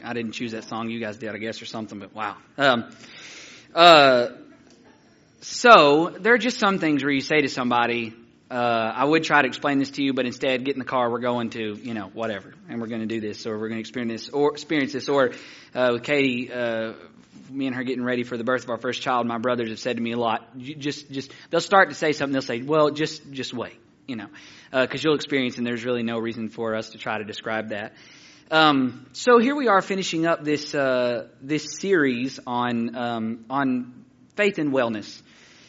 I didn't choose that song. You guys did, I guess, or something, but wow. So there are just some things where you say to somebody, I would try to explain this to you, but instead get in the car, we're going to, whatever, and we're going to do this, or we're going to experience this, or with Katie, me and her getting ready for the birth of our first child, my brothers have said to me a lot, they'll start to say something, they'll say, well, just wait, because you'll experience, and there's really no reason for us to try to describe that. So here we are finishing up this series on faith and wellness.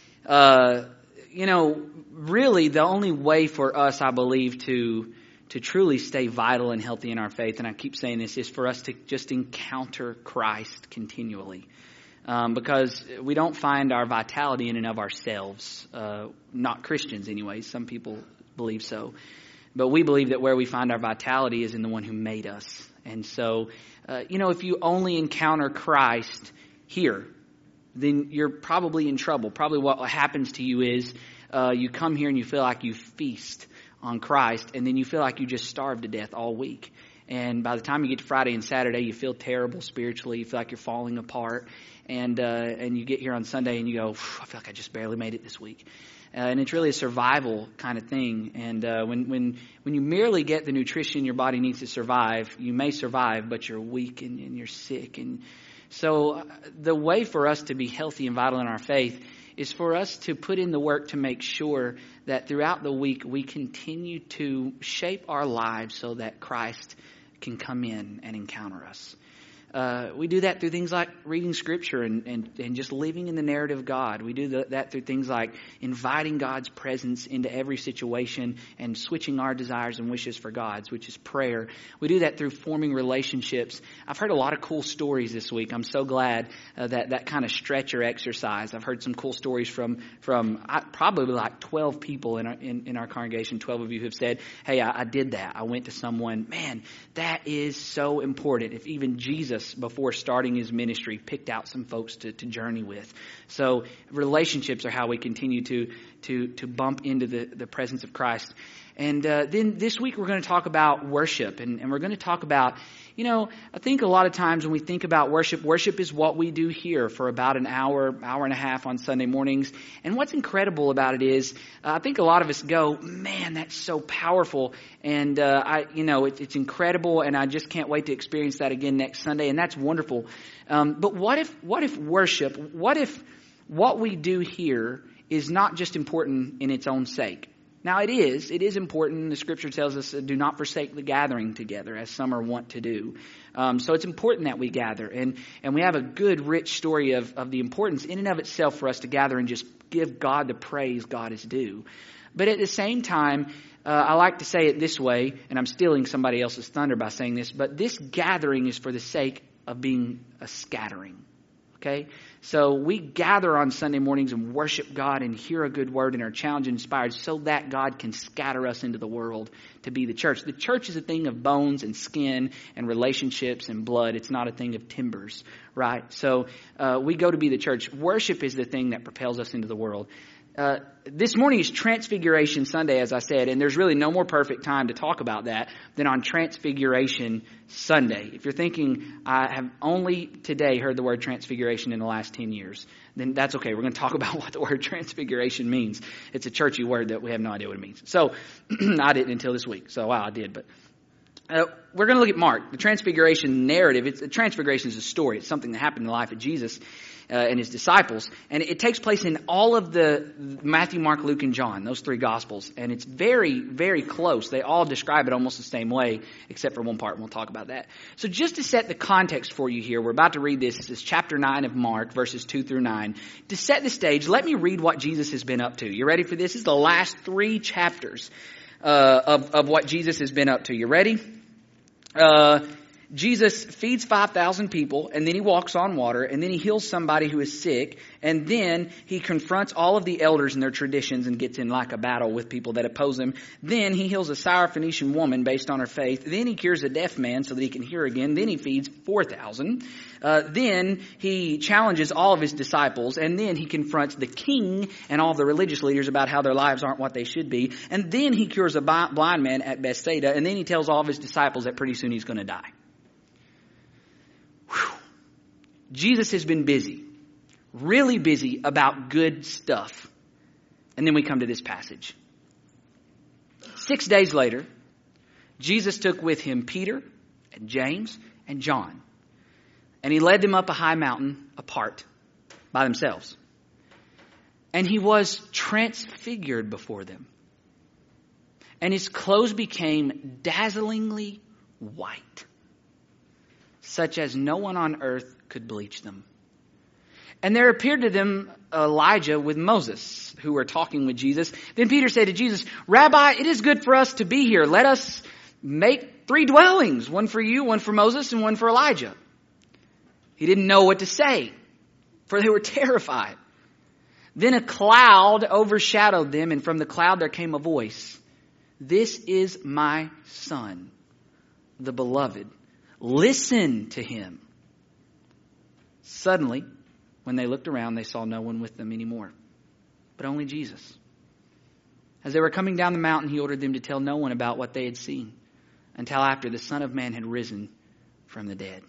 Really the only way for us, I believe, to truly stay vital and healthy in our faith, and I keep saying this, is for us to just encounter Christ continually. Because we don't find our vitality in and of ourselves. Not Christians anyway. Some people believe so. But we believe that where we find our vitality is in the one who made us. And so, if you only encounter Christ here, then you're probably in trouble. Probably what happens to you is you come here and you feel like you feast on Christ, and then you feel like you just starved to death all week. And by the time you get to Friday and Saturday, you feel terrible spiritually. You feel like you're falling apart. And you get here on Sunday and you go, I feel like I just barely made it this week. And it's really a survival kind of thing. And when you merely get the nutrition your body needs to survive, you may survive, but you're weak and you're sick. And so the way for us to be healthy and vital in our faith is for us to put in the work to make sure that throughout the week we continue to shape our lives so that Christ can come in and encounter us. We do that through things like reading Scripture and just living in the narrative of God. We do that through things like inviting God's presence into every situation and switching our desires and wishes for God's, which is prayer. We do that through forming relationships. I've heard a lot of cool stories this week. I'm so glad that kind of stretcher exercise. I've heard some cool stories from probably like 12 people in our congregation. 12 of you have said, hey, I did that. I went to someone. Man, that is so important. If even Jesus, before starting his ministry, picked out some folks to journey with. So relationships are how we continue to bump into the presence of Christ. And then this week we're going to talk about worship, and we're going to talk about, I think a lot of times when we think about worship is what we do here for about an hour and a half on Sunday mornings. And what's incredible about it is, I think a lot of us go, man, that's so powerful, and it's incredible, and I just can't wait to experience that again next Sunday, and that's wonderful. But what if worship, what if what we do here is not just important in its own sake? Now it is important. The Scripture tells us, do not forsake the gathering together, as some are wont to do. So it's important that we gather. And we have a good, rich story of the importance in and of itself for us to gather and just give God the praise God is due. But at the same time, I like to say it this way, and I'm stealing somebody else's thunder by saying this, but this gathering is for the sake of being a scattering. Okay? So we gather on Sunday mornings and worship God and hear a good word and are challenged and inspired so that God can scatter us into the world to be the church. The church is a thing of bones and skin and relationships and blood. It's not a thing of timbers, right? So we go to be the church. Worship is the thing that propels us into the world. This morning is Transfiguration Sunday, as I said, and there's really no more perfect time to talk about that than on Transfiguration Sunday. If you're thinking, I have only today heard the word transfiguration in the last 10 years, then that's okay. We're going to talk about what the word transfiguration means. It's a churchy word that we have no idea what it means. So I didn't until this week. So wow, I did, but we're going to look at Mark, the Transfiguration narrative. The Transfiguration is a story. It's something that happened in the life of Jesus and his disciples. And it takes place in all of the Matthew, Mark, Luke, and John, those three Gospels. And it's very, very close. They all describe it almost the same way, except for one part, and we'll talk about that. So just to set the context for you here, we're about to read this. This is chapter 9 of Mark, verses 2 through 9. To set the stage, let me read what Jesus has been up to. You ready for this? This is the last 3 chapters of what Jesus has been up to. You ready? Jesus feeds 5,000 people, and then he walks on water, and then he heals somebody who is sick, and then he confronts all of the elders and their traditions and gets in like a battle with people that oppose him. Then he heals a Syrophoenician woman based on her faith. Then he cures a deaf man so that he can hear again. Then he feeds 4,000. Then he challenges all of his disciples, and then he confronts the king and all the religious leaders about how their lives aren't what they should be. And then he cures a blind man at Bethsaida, and then he tells all of his disciples that pretty soon he's going to die. Jesus has been busy, really busy about good stuff. And then we come to this passage. 6 days later, Jesus took with him Peter and James and John, and he led them up a high mountain apart by themselves. And he was transfigured before them. And his clothes became dazzlingly white, such as no one on earth could bleach them. And there appeared to them Elijah with Moses, who were talking with Jesus. Then Peter said to Jesus, "Rabbi, it is good for us to be here. Let us make 3 dwellings, one for you, one for Moses, and one for Elijah." He didn't know what to say, for they were terrified. Then a cloud overshadowed them, and from the cloud there came a voice. "This is my son, the beloved. Listen to him." Suddenly, when they looked around, they saw no one with them anymore, but only Jesus. As they were coming down the mountain, he ordered them to tell no one about what they had seen until after the Son of Man had risen from the dead.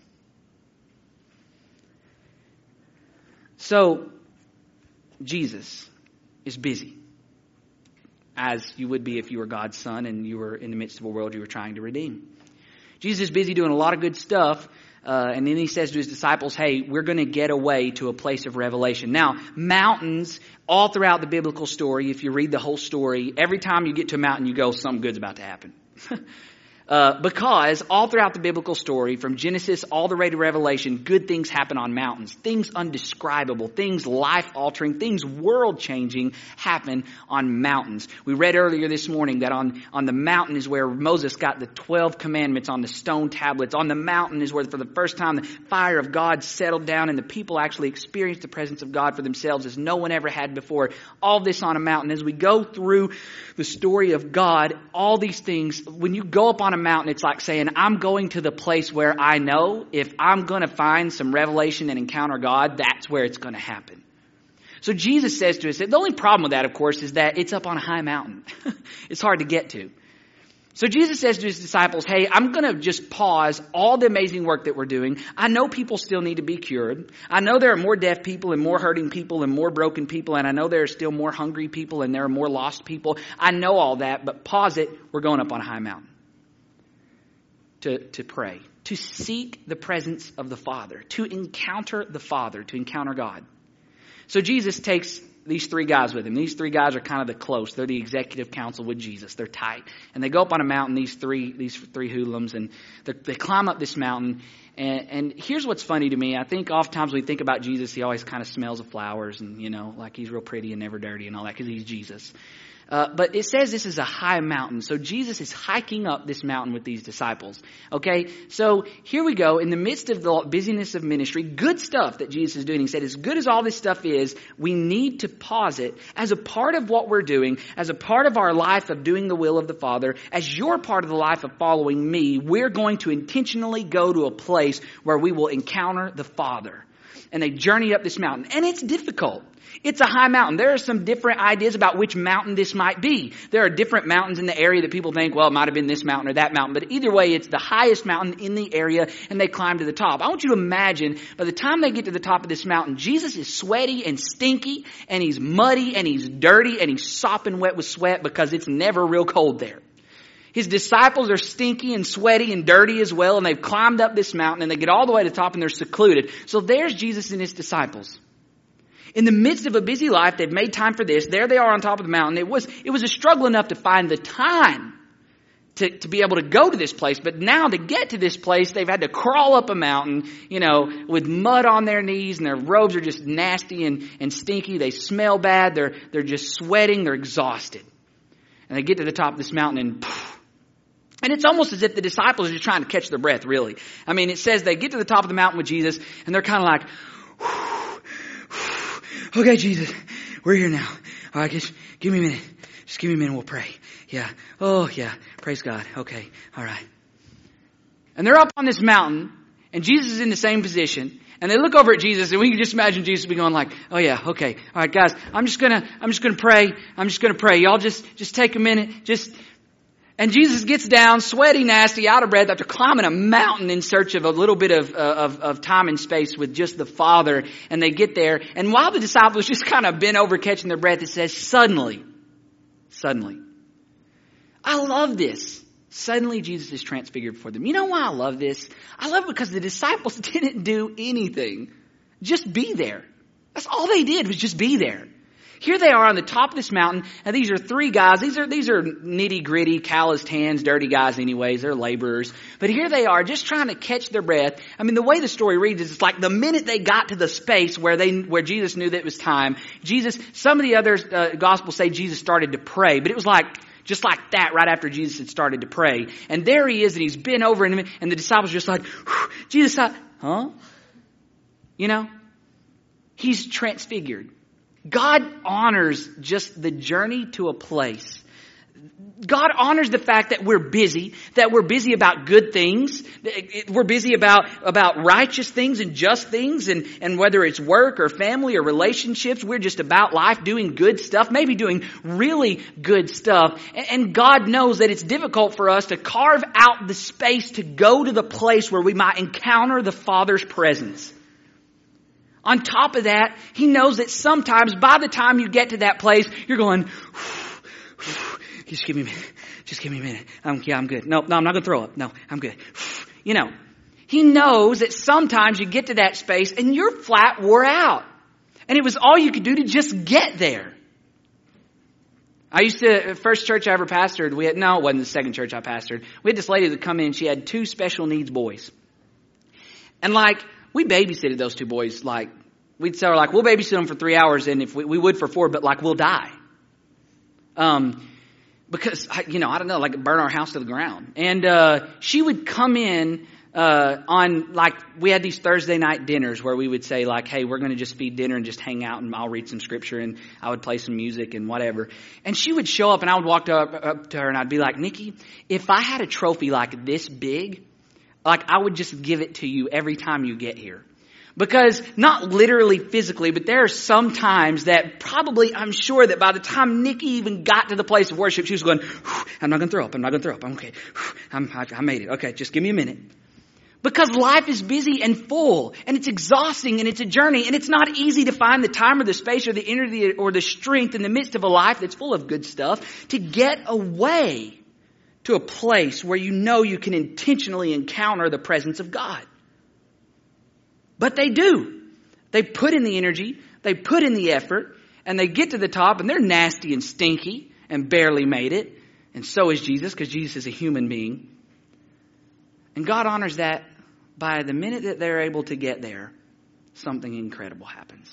So, Jesus is busy, as you would be if you were God's son and you were in the midst of a world you were trying to redeem. Jesus is busy doing a lot of good stuff, and then he says to his disciples, hey, we're going to get away to a place of revelation. Now, mountains, all throughout the biblical story, if you read the whole story, every time you get to a mountain, you go, something good's about to happen. Because all throughout the biblical story, from Genesis all the way to Revelation, good things happen on mountains. Things undescribable, things life-altering, things world-changing happen on mountains. We read earlier this morning that on the mountain is where Moses got the 12 commandments on the stone tablets. On the mountain is where for the first time the fire of God settled down and the people actually experienced the presence of God for themselves as no one ever had before. All this on a mountain. As we go through the story of God, all these things, when you go up on a mountain, it's like saying, I'm going to the place where I know if I'm going to find some revelation and encounter God, that's where it's going to happen. So Jesus says to us, the only problem with that, of course, is that it's up on a high mountain. It's hard to get to. So Jesus says to his disciples, hey, I'm going to just pause all the amazing work that we're doing. I know people still need to be cured. I know there are more deaf people and more hurting people and more broken people. And I know there are still more hungry people and there are more lost people. I know all that, but pause it. We're going up on a high mountain to pray, to seek the presence of the Father, to encounter the Father, to encounter God. So Jesus takes these 3 guys with him. These 3 guys are kind of the close. They're the executive council with Jesus. They're tight. And they go up on a mountain, these three hoodlums, and they climb up this mountain. And here's what's funny to me. I think oftentimes we think about Jesus, he always kind of smells of flowers and, like he's real pretty and never dirty and all that because he's Jesus. But it says this is a high mountain. So Jesus is hiking up this mountain with these disciples. Okay, so here we go. In the midst of the busyness of ministry, good stuff that Jesus is doing. He said, as good as all this stuff is, we need to pause it as a part of what we're doing, as a part of our life of doing the will of the Father, as your part of the life of following me. We're going to intentionally go to a place where we will encounter the Father. And they journey up this mountain. And it's difficult. It's a high mountain. There are some different ideas about which mountain this might be. There are different mountains in the area that people think, well, it might have been this mountain or that mountain. But either way, it's the highest mountain in the area, and they climb to the top. I want you to imagine, by the time they get to the top of this mountain, Jesus is sweaty and stinky, and he's muddy, and he's dirty, and he's sopping wet with sweat because it's never real cold there. His disciples are stinky and sweaty and dirty as well, and they've climbed up this mountain, and they get all the way to the top, and they're secluded. So there's Jesus and his disciples. In the midst of a busy life, they've made time for this. There they are on top of the mountain. It was a struggle enough to find the time to be able to go to this place. But now to get to this place, they've had to crawl up a mountain, with mud on their knees, and their robes are just nasty and stinky. They smell bad. They're just sweating. They're exhausted. And they get to the top of this mountain and it's almost as if the disciples are just trying to catch their breath, really. I mean, it says they get to the top of the mountain with Jesus, and they're kind of like, okay, Jesus, we're here now. All right, just give me a minute. Just give me a minute, we'll pray. Yeah. Oh, yeah. Praise God. Okay. All right. And they're up on this mountain, and Jesus is in the same position. And they look over at Jesus, and we can just imagine Jesus be going like, oh yeah, okay. All right, guys, I'm just gonna pray. I'm just gonna pray. Y'all just take a minute. And Jesus gets down, sweaty, nasty, out of breath, after climbing a mountain in search of a little bit of time and space with just the Father. And they get there. And while the disciples just kind of bent over catching their breath, it says, suddenly. I love this. Suddenly Jesus is transfigured before them. You know why I love this? I love it because the disciples didn't do anything. Just be there. That's all they did was just be there. Here they are on the top of this mountain, and these are three guys. These are nitty-gritty, calloused hands, dirty guys anyways. They're laborers. But here they are just trying to catch their breath. I mean, the way the story reads is it's like the minute they got to the space where Jesus knew that it was time, some of the other Gospels say Jesus started to pray, but it was just like that right after Jesus had started to pray. And there he is, and he's bent over, and the disciples are just like, Jesus, huh? You know? He's transfigured. God honors just the journey to a place. God honors the fact that we're busy about good things. We're busy about righteous things and just things, and whether it's work or family or relationships, we're just about life, doing good stuff, maybe doing really good stuff. And God knows that it's difficult for us to carve out the space to go to the place where we might encounter the Father's presence. On top of that, He knows that sometimes by the time you get to that place, you're going, just give me a minute. Just give me a minute. I'm good. No, I'm not going to throw up. No, I'm good. You know, He knows that sometimes you get to that space and you're flat wore out. And it was all you could do to just get there. First church I ever pastored, it wasn't the second church I pastored. We had this lady that come in, she had 2 special needs boys. And we babysitted those 2 boys. We'd say, we'll babysit them for 3 hours, and if we would for 4, but we'll die. Because, I don't know, burn our house to the ground. And she would come in on, we had these Thursday night dinners where we would say, hey, we're going to just feed dinner and just hang out, and I'll read some scripture, and I would play some music and whatever. And she would show up, and I would walk up to her, and I'd be like, Nikki, if I had a trophy like this big, I would just give it to you every time you get here. Because, not literally physically, but there are some times that probably, I'm sure that by the time Nikki even got to the place of worship, she was going, I'm not going to throw up. I'm okay. I made it. Okay, just give me a minute. Because life is busy and full, and it's exhausting, and it's a journey, and it's not easy to find the time or the space or the energy or the strength in the midst of a life that's full of good stuff to get away to a place where you know you can intentionally encounter the presence of God. But they do. They put in the energy, they put in the effort, and they get to the top, and they're nasty and stinky and barely made it. And so is Jesus, because Jesus is a human being. And God honors that by the minute that they're able to get there, something incredible happens.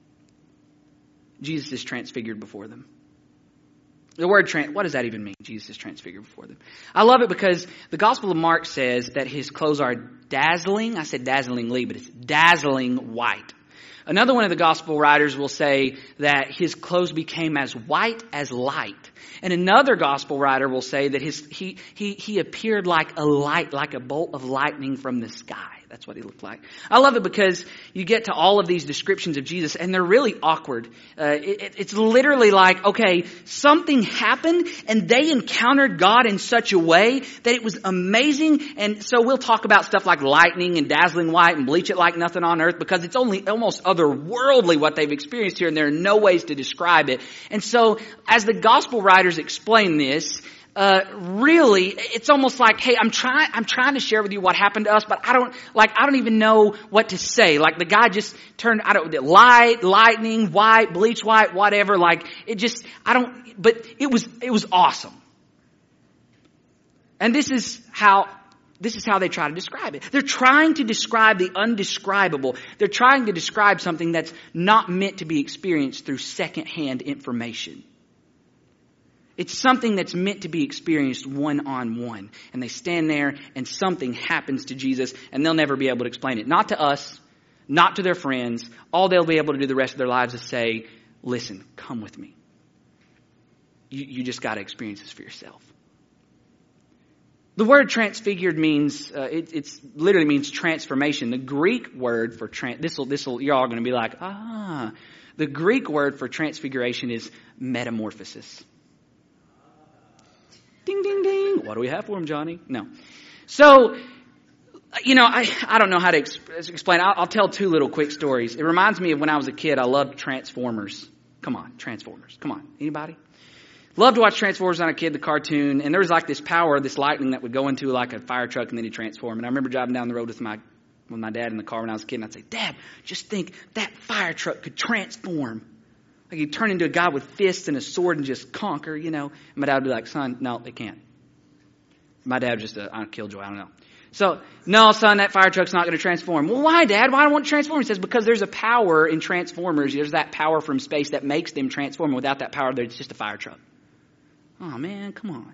Jesus is transfigured before them. The word what does that even mean? Jesus is transfigured before them. I love it because the Gospel of Mark says that his clothes are dazzling. I said dazzlingly, but it's dazzling white. Another one of the Gospel writers will say that his clothes became as white as light. And another Gospel writer will say that he appeared like a light, like a bolt of lightning from the sky. That's what he looked like. I love it because you get to all of these descriptions of Jesus and they're really awkward. It's literally like, okay, something happened and they encountered God in such a way that it was amazing. And so we'll talk about stuff like lightning and dazzling white and bleach it like nothing on earth because it's only almost otherworldly what they've experienced here and there are no ways to describe it. And so as the gospel writers explain this, really, it's almost like, hey, I'm trying to share with you what happened to us, but I don't even know what to say. Like the guy just turned, lightning, white, bleach white, whatever. But it was awesome. And this is how they try to describe it. They're trying to describe the undescribable. They're trying to describe something that's not meant to be experienced through secondhand information. It's something that's meant to be experienced one-on-one. And they stand there and something happens to Jesus and they'll never be able to explain it. Not to us, not to their friends. All they'll be able to do the rest of their lives is say, listen, come with me. You just got to experience this for yourself. The word transfigured means, it's literally means transformation. The Greek word for you're all going to be like, the Greek word for transfiguration is metamorphosis. Ding, ding, ding. what do we have for him, Johnny? No. So, I don't know how to explain. I'll tell two little quick stories. It reminds me of when I was a kid. I loved Transformers. Come on, Transformers. Come on. Anybody? Loved to watch Transformers on a kid, the cartoon. And there was like this power, this lightning that would go into like a fire truck and then he'd transform. And I remember driving down the road with my dad in the car when I was a kid. And I'd say, Dad, just think that fire truck could transform. Like he'd turn into a guy with fists and a sword and just conquer, And my dad would be like, son, no, it can't. My dad was just a killjoy. I don't know. So, no, son, that fire truck's not going to transform. Well, why, Dad? Why don't I want to transform? He says, because there's a power in Transformers. There's that power from space that makes them transform. And without that power, it's just a fire truck. Oh, man, come on.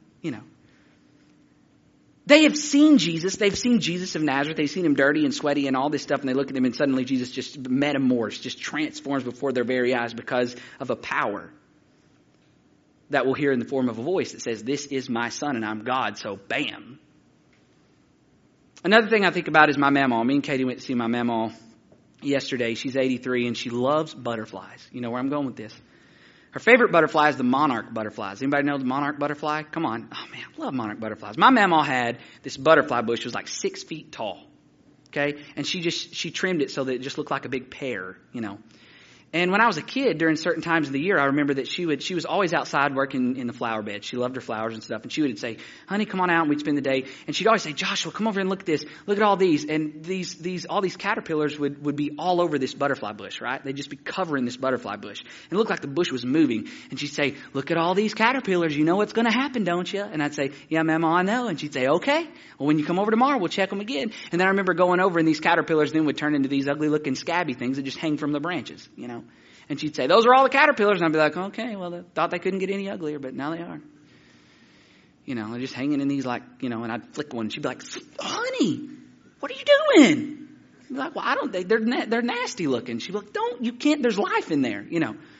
They have seen Jesus. They've seen Jesus of Nazareth. They've seen him dirty and sweaty and all this stuff. And they look at him and suddenly Jesus just metamorphs, just transforms before their very eyes because of a power that we'll hear in the form of a voice that says, this is my son and I'm God. So, bam. Another thing I think about is my mamaw. Me and Katie went to see my mamaw yesterday. She's 83 and she loves butterflies. You know where I'm going with this. Her favorite butterfly is the monarch butterflies. Anybody know the monarch butterfly? Come on. Oh, man, I love monarch butterflies. My mamaw had this butterfly bush. It was like 6 feet tall. Okay? And she trimmed it so that it just looked like a big pear, And when I was a kid, during certain times of the year, I remember that she was always outside working in the flower bed. She loved her flowers and stuff. And she would say, honey, come on out. And we'd spend the day. And she'd always say, Joshua, come over and look at this. Look at all these. And all these caterpillars would be all over this butterfly bush, right? They'd just be covering this butterfly bush. And it looked like the bush was moving. And she'd say, look at all these caterpillars. You know what's going to happen, don't you? And I'd say, yeah, Mama, I know. And she'd say, okay. Well, when you come over tomorrow, we'll check them again. And then I remember going over and these caterpillars then would turn into these ugly looking scabby things that just hang from the branches, And she'd say, those are all the caterpillars. And I'd be like, okay, well, I thought they couldn't get any uglier, but now they are. They're just hanging in these and I'd flick one. And she'd be like, honey, what are you doing? I'd be like, well, they're nasty looking. She'd be like, you can't, there's life in there,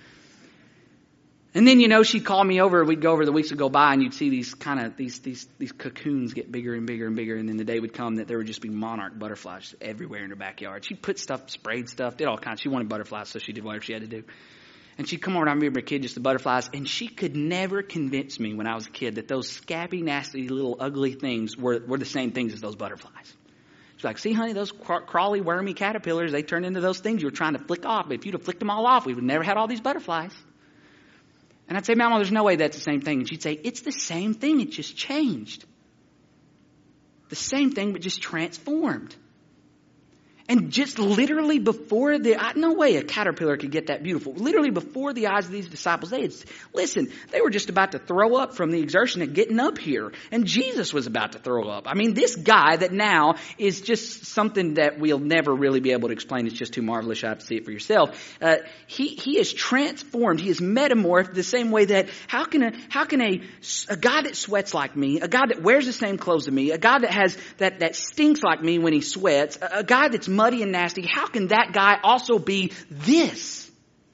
And then, she'd call me over. We'd go over, the weeks would go by and you'd see these these cocoons get bigger and bigger and bigger. And then the day would come that there would just be monarch butterflies everywhere in her backyard. She'd put stuff, sprayed stuff, did all kinds. She wanted butterflies, so she did whatever she had to do. And she'd come over and I remember a kid, just the butterflies. And she could never convince me when I was a kid that those scabby, nasty, little ugly things were the same things as those butterflies. She's like, see, honey, those crawly, wormy caterpillars, they turn into those things you were trying to flick off. But if you'd have flicked them all off, we would never had all these butterflies. And I'd say, Mama, there's no way that's the same thing. And she'd say, it's the same thing. It just changed. The same thing, but just transformed. And just literally before no way a caterpillar could get that beautiful. Literally before the eyes of these disciples, they were just about to throw up from the exertion of getting up here. And Jesus was about to throw up. I mean, this guy that now is just something that we'll never really be able to explain. It's just too marvelous. You have to see it for yourself. He is transformed. He is metamorphed the same way that how can a guy that sweats like me, a guy that wears the same clothes as me, a guy that has that stinks like me when he sweats, a guy that's muddy and nasty, how can that guy also be this?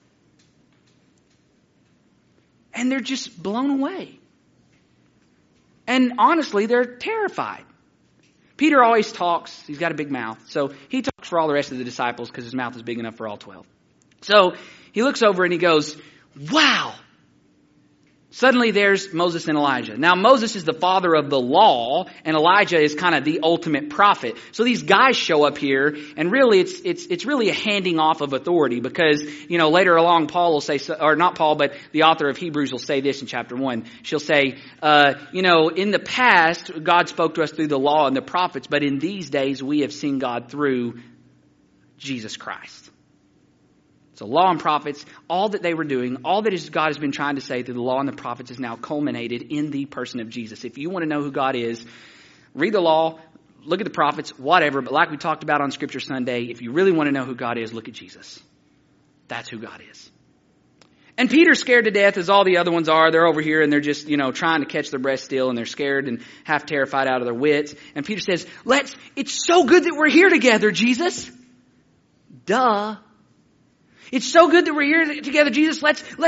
And they're just blown away. And honestly, they're terrified. Peter always talks. He's got a big mouth. So he talks for all the rest of the disciples because his mouth is big enough for all 12. So he looks over and he goes, wow. Suddenly there's Moses and Elijah. Now Moses is the father of the law and Elijah is kind of the ultimate prophet. So these guys show up here and really it's really a handing off of authority because, later along Paul will say, or not Paul, but the author of Hebrews will say this in chapter 1. She'll say, in the past God spoke to us through the law and the prophets, but in these days we have seen God through Jesus Christ. So law and prophets, all that they were doing, all that God has been trying to say through the law and the prophets is now culminated in the person of Jesus. If you want to know who God is, read the law, look at the prophets, whatever. But like we talked about on Scripture Sunday, if you really want to know who God is, look at Jesus. That's who God is. And Peter's scared to death as all the other ones are. They're over here and they're just, trying to catch their breath still and they're scared and half terrified out of their wits. And Peter says, it's so good that we're here together, Jesus. Duh. It's so good that we're here together, Jesus.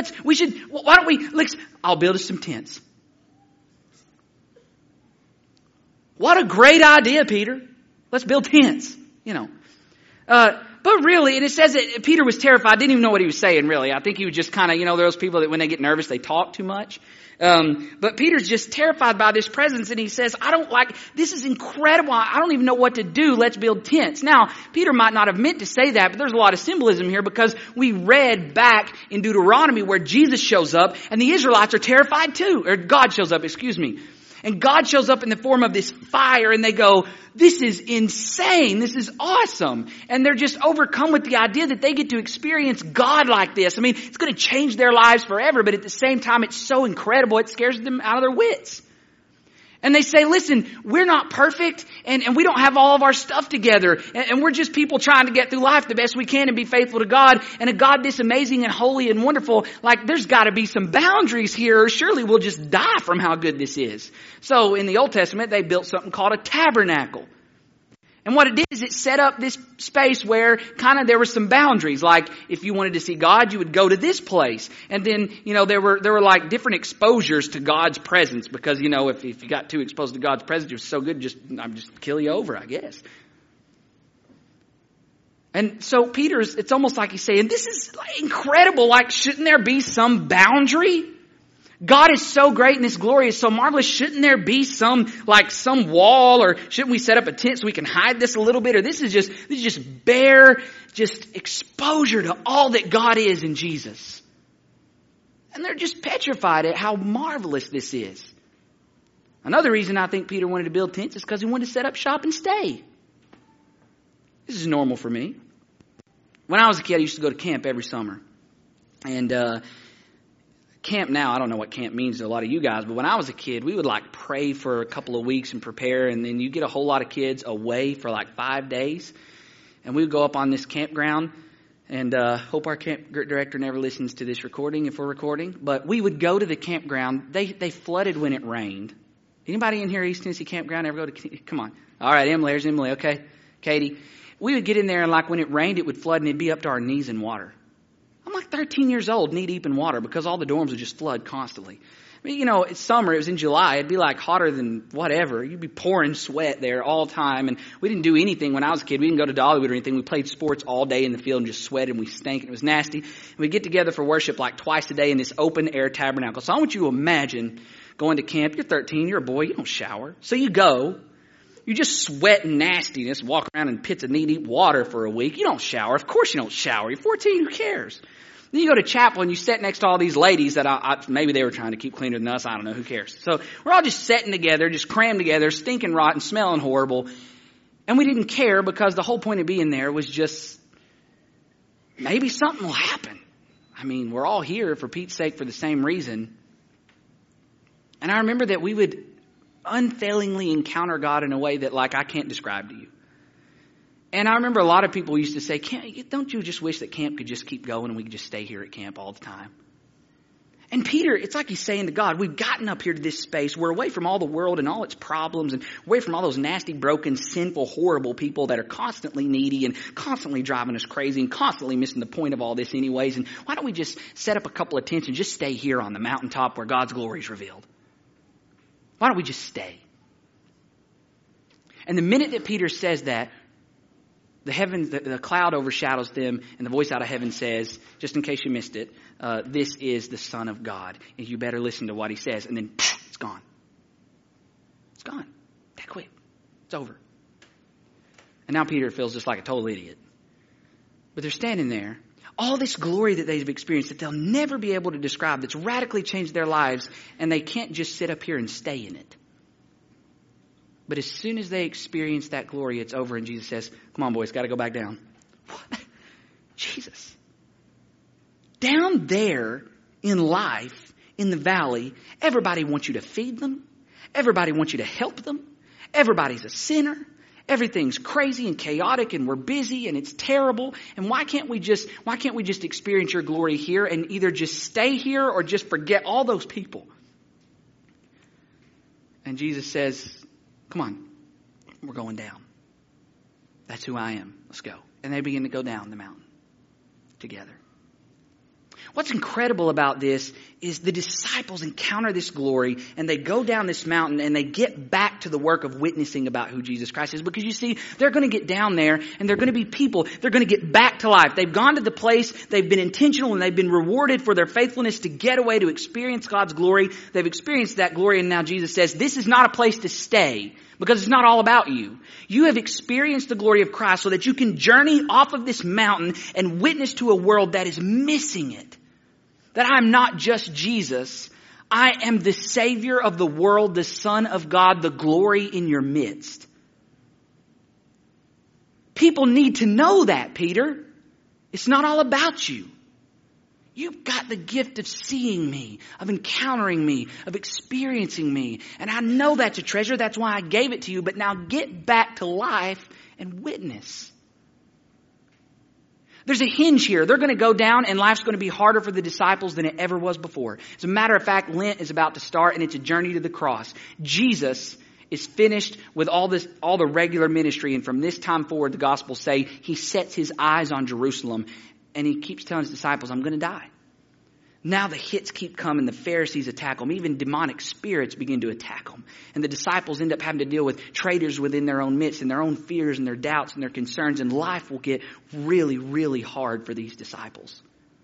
I'll build us some tents. What a great idea, Peter. Let's build tents, But really, and it says that Peter was terrified, didn't even know what he was saying, really. I think he was just kind of, those people that when they get nervous, they talk too much. But Peter's just terrified by this presence, and he says, this is incredible. I don't even know what to do. Let's build tents. Now, Peter might not have meant to say that, but there's a lot of symbolism here because we read back in Deuteronomy where Jesus shows up, and the Israelites are terrified too. Or God shows up, excuse me. And God shows up in the form of this fire, and they go, this is insane. This is awesome. And they're just overcome with the idea that they get to experience God like this. I mean, it's going to change their lives forever, but at the same time, it's so incredible, it scares them out of their wits. And they say, listen, we're not perfect, and we don't have all of our stuff together, and we're just people trying to get through life the best we can and be faithful to God, and a God this amazing and holy and wonderful, there's got to be some boundaries here, or surely we'll just die from how good this is. So in the Old Testament, they built something called a tabernacle. And what it did is it set up this space where kind of there were some boundaries. Like if you wanted to see God, you would go to this place. And then, there were like different exposures to God's presence because, if you got too exposed to God's presence, it was so good, I'd just kill you over, I guess. And so it's almost like he's saying, this is incredible. Shouldn't there be some boundary? God is so great and this glory is so marvelous. Shouldn't there be some wall, or shouldn't we set up a tent so we can hide this a little bit? Or this is just bare, just exposure to all that God is in Jesus. And they're just petrified at how marvelous this is. Another reason I think Peter wanted to build tents is because he wanted to set up shop and stay. This is normal for me. When I was a kid, I used to go to camp every summer. And, camp now, I don't know what camp means to a lot of you guys, but when I was a kid, we would pray for a couple of weeks and prepare, and then you get a whole lot of kids away for 5 days, and we would go up on this campground, and hope our camp director never listens to this recording if we're recording, but we would go to the campground. They flooded when it rained. Anybody in here East Tennessee campground ever go to, come on. All right, Emily, there's Emily, okay. Katie. We would get in there, and when it rained, it would flood, and it'd be up to our knees in water. I'm 13 years old, knee deep in water because all the dorms would just flood constantly. I mean, it's summer. It was in July. It'd be hotter than whatever. You'd be pouring sweat there all the time. And we didn't do anything when I was a kid. We didn't go to Dollywood or anything. We played sports all day in the field and just sweated and we stank and it was nasty. And we'd get together for worship twice a day in this open air tabernacle. So I want you to imagine going to camp. You're 13. You're a boy. You don't shower. So you go. You just sweat and nastiness, walk around in pits of knee-deep water for a week. You don't shower. Of course you don't shower. You're 14. Who cares? Then you go to chapel and you sit next to all these ladies that maybe they were trying to keep cleaner than us. I don't know. Who cares? So we're all just sitting together, just crammed together, stinking rotten, smelling horrible. And we didn't care because the whole point of being there was just maybe something will happen. I mean, we're all here for Pete's sake for the same reason. And I remember that we would unfailingly encounter God in a way that I can't describe to you. And I remember a lot of people used to say, don't you just wish that camp could just keep going and we could just stay here at camp all the time? And Peter, it's like he's saying to God, we've gotten up here to this space. We're away from all the world and all its problems and away from all those nasty, broken, sinful, horrible people that are constantly needy and constantly driving us crazy and constantly missing the point of all this anyways. And why don't we just set up a couple of tents and just stay here on the mountaintop where God's glory is revealed? Why don't we just stay? And the minute that Peter says that, the cloud overshadows them, and the voice out of heaven says, just in case you missed it, this is the Son of God, and you better listen to what he says. And then it's gone. It's gone. That quick. It's over. And now Peter feels just like a total idiot. But they're standing there. All this glory that they've experienced that they'll never be able to describe, that's radically changed their lives, and they can't just sit up here and stay in it. But as soon as they experience that glory, it's over, and Jesus says, come on, boys, got to go back down. What? Jesus. Down there in life, in the valley, everybody wants you to feed them. Everybody wants you to help them. Everybody's a sinner. Everything's crazy and chaotic, and we're busy, and it's terrible. And why can't we just experience your glory here and either just stay here or just forget all those people? And Jesus says, come on, we're going down. That's who I am. Let's go. And they begin to go down the mountain together. What's incredible about this is the disciples encounter this glory and they go down this mountain and they get back to the work of witnessing about who Jesus Christ is. Because you see, they're going to get down there and they're going to be people. They're going to get back to life. They've gone to the place. They've been intentional and they've been rewarded for their faithfulness to get away to experience God's glory. They've experienced that glory, and now Jesus says, this is not a place to stay. Because it's not all about you. You have experienced the glory of Christ so that you can journey off of this mountain and witness to a world that is missing it. That I'm not just Jesus. I am the Savior of the world, the Son of God, the glory in your midst. People need to know that, Peter. It's not all about you. You've got the gift of seeing me, of encountering me, of experiencing me. And I know that's a treasure. That's why I gave it to you. But now get back to life and witness. There's a hinge here. They're going to go down and life's going to be harder for the disciples than it ever was before. As a matter of fact, Lent is about to start and it's a journey to the cross. Jesus is finished with all the regular ministry. And from this time forward, the Gospels say he sets his eyes on Jerusalem. And he keeps telling his disciples, I'm going to die. Now the hits keep coming. The Pharisees attack him. Even demonic spirits begin to attack him. And the disciples end up having to deal with traitors within their own midst and their own fears and their doubts and their concerns. And life will get really, really hard for these disciples.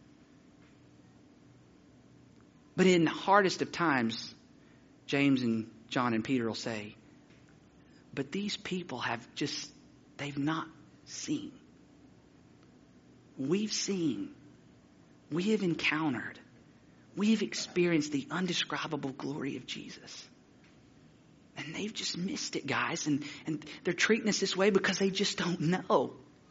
But in the hardest of times, James and John and Peter will say, but these people they've not seen. We've seen, we have encountered, we have experienced the undescribable glory of Jesus. And they've just missed it, guys. And they're treating us this way because they just don't know.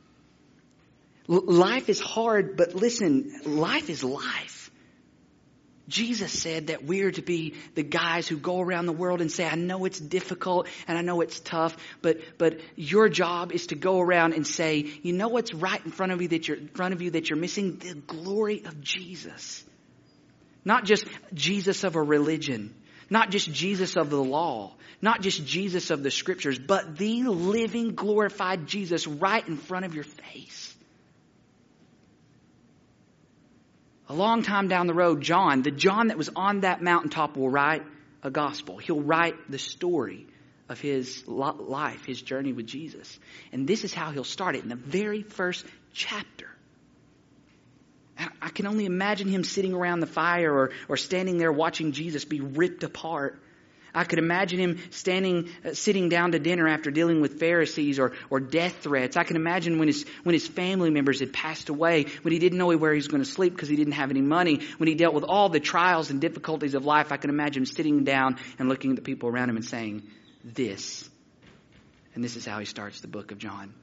Life is hard, but listen, life is life. Jesus said that we're to be the guys who go around the world and say, I know it's difficult and I know it's tough, but your job is to go around and say, you know what's right in front of you that you're missing? The glory of Jesus. Not just Jesus of a religion, not just Jesus of the law, not just Jesus of the scriptures, but the living glorified Jesus right in front of your face. A long time down the road, John, the John that was on that mountaintop, will write a gospel. He'll write the story of his life, his journey with Jesus. And this is how he'll start it in the very first chapter. And I can only imagine him sitting around the fire or standing there watching Jesus be ripped apart. I could imagine him sitting down to dinner after dealing with Pharisees or death threats. I can imagine when his family members had passed away, when he didn't know where he was going to sleep because he didn't have any money, when he dealt with all the trials and difficulties of life. I can imagine him sitting down and looking at the people around him and saying, this. And this is how he starts the book of John.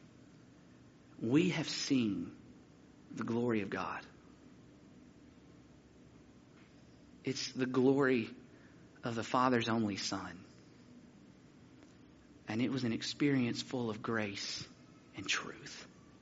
We have seen the glory of God. It's the glory of the Father's only Son. And it was an experience full of grace and truth.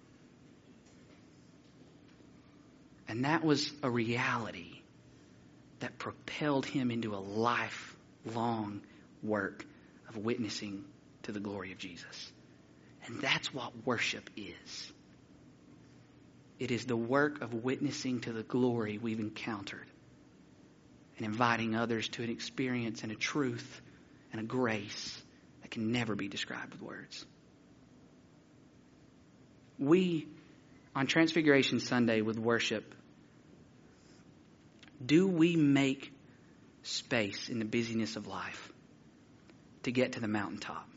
And that was a reality that propelled him into a lifelong work of witnessing to the glory of Jesus. And that's what worship is. It is the work of witnessing to the glory we've encountered and inviting others to an experience and a truth and a grace that can never be described with words. We, on Transfiguration Sunday with worship, do we make space in the busyness of life to get to the mountaintop?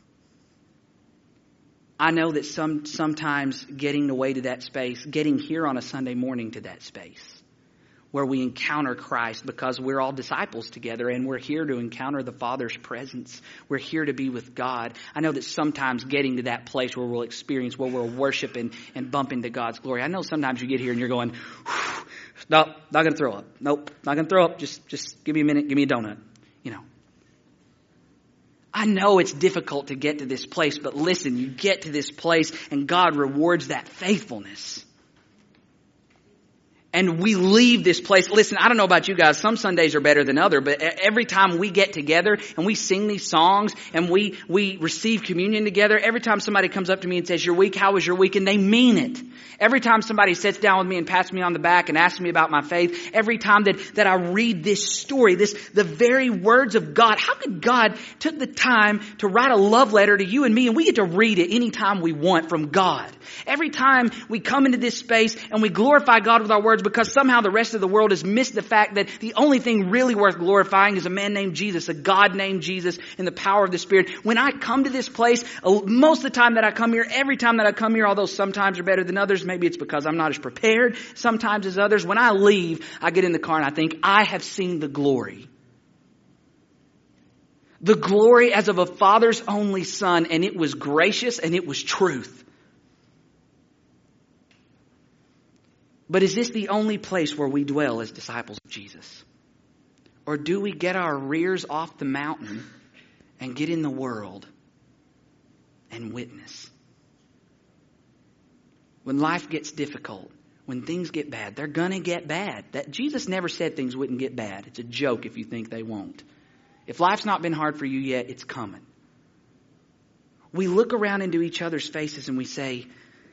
I know that sometimes getting the way to that space, getting here on a Sunday morning to that space, where we encounter Christ because we're all disciples together and we're here to encounter the Father's presence. We're here to be with God. I know that sometimes getting to that place where we'll experience, where we'll worship and bump into God's glory. I know sometimes you get here and you're going, nope, not going to throw up. Nope, not going to throw up. Just give me a minute, give me a donut. You know. I know it's difficult to get to this place, but listen, you get to this place and God rewards that faithfulness. and we leave this place. Listen, I don't know about you guys. Some Sundays are better than other, but every time we get together and we sing these songs and we receive communion together, every time somebody comes up to me and says, "Your week, how was your week?" and they mean it. Every time somebody sits down with me and pats me on the back and asks me about my faith, every time that I read this story, the very words of God, how could God took the time to write a love letter to you and me, and we get to read it anytime we want from God? Every time we come into this space and we glorify God with our words, because somehow the rest of the world has missed the fact that the only thing really worth glorifying is a man named Jesus, a God named Jesus, in the power of the Spirit. When I come to this place, most of the time that I come here, every time that I come here, although sometimes are better than others, maybe it's because I'm not as prepared sometimes as others. When I leave, I get in the car and I think, I have seen the glory. The glory as of a Father's only Son, and it was gracious and it was truth. But is this the only place where we dwell as disciples of Jesus? Or do we get our rears off the mountain and get in the world and witness? When life gets difficult, when things get bad, they're going to get bad. That Jesus never said things wouldn't get bad. It's a joke if you think they won't. If life's not been hard for you yet, it's coming. We look around into each other's faces and we say,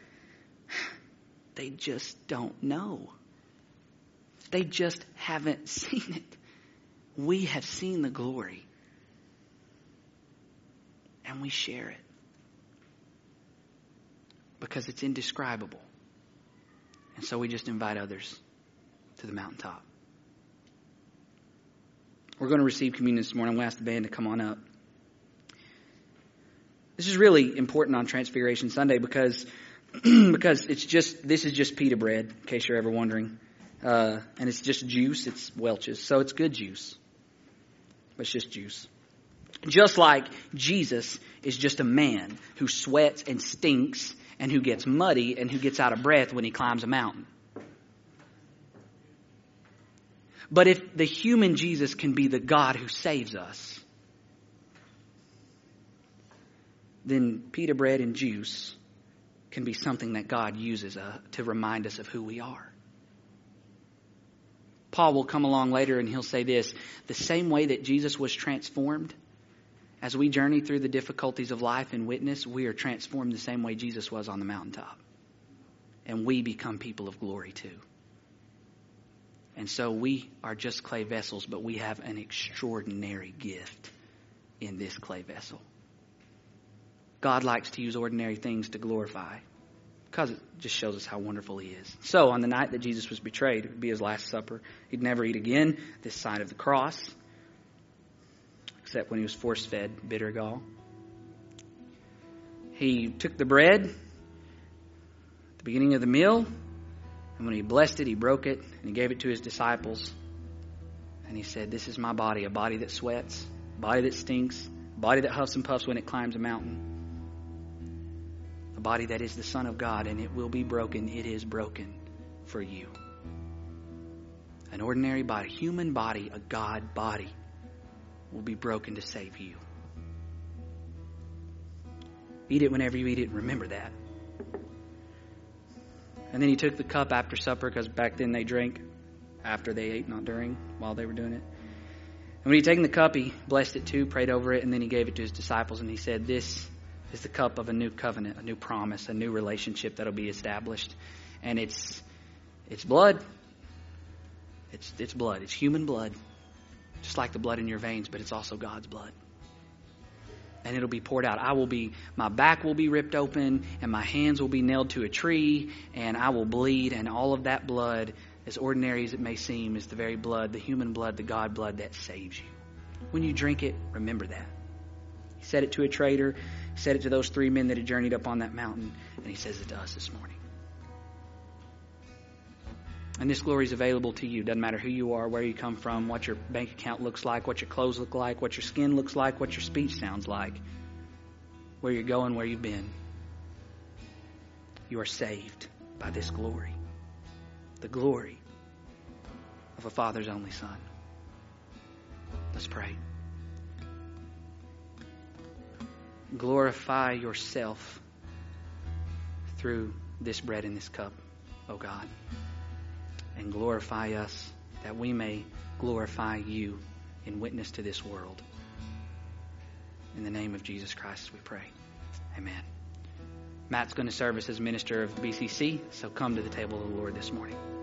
they just don't know. They just haven't seen it. We have seen the glory. And we share it. Because it's indescribable. And so we just invite others to the mountaintop. We're going to receive communion this morning. I'm going to ask the band to come on up. This is really important on Transfiguration Sunday because this is just pita bread, in case you're ever wondering. And it's just juice. It's Welch's. So it's good juice. But it's just juice. Just like Jesus is just a man who sweats and stinks and who gets muddy and who gets out of breath when he climbs a mountain. But if the human Jesus can be the God who saves us, then pita bread and juice can be something that God uses to remind us of who we are. Paul will come along later and he'll say this: the same way that Jesus was transformed, as we journey through the difficulties of life and witness, we are transformed the same way Jesus was on the mountaintop. And we become people of glory too. And so we are just clay vessels, but we have an extraordinary gift in this clay vessel. God likes to use ordinary things to glorify, because it just shows us how wonderful He is. So on the night that Jesus was betrayed, it would be His last supper. He'd never eat again this side of the cross, except when He was force-fed bitter gall. He took the bread at the beginning of the meal, and when He blessed it, He broke it, and He gave it to His disciples. And He said, "This is my body, a body that sweats, a body that stinks, a body that huffs and puffs when it climbs a mountain. A body that is the Son of God, and it will be broken. It is broken for you." An ordinary body, human body, a God body, will be broken to save you. Eat it whenever you eat it. Remember that. And then He took the cup after supper, because back then they drank after they ate, not during, while they were doing it. And when He'd taken the cup, He blessed it too, prayed over it, and then He gave it to His disciples, and He said, "This is the cup of a new covenant, a new promise, a new relationship that'll be established." And it's blood. It's blood. It's human blood. Just like the blood in your veins, but it's also God's blood. And it'll be poured out. My back will be ripped open, and my hands will be nailed to a tree, and I will bleed, and all of that blood, as ordinary as it may seem, is the very blood, the human blood, the God blood that saves you. When you drink it, remember that. He said it to a traitor. He said it to those 3 men that had journeyed up on that mountain, and He says it to us this morning. And this glory is available to you. Doesn't matter who you are, where you come from, what your bank account looks like, what your clothes look like, what your skin looks like, what your speech sounds like, where you're going, where you've been. You are saved by this glory. The glory of a Father's only Son. Let's pray. Glorify Yourself through this bread and this cup, oh God. and glorify us, that we may glorify you in witness to this world. In the name of Jesus Christ we pray. Amen. Matt's going to serve us as minister of BCC, so come to the table of the Lord this morning.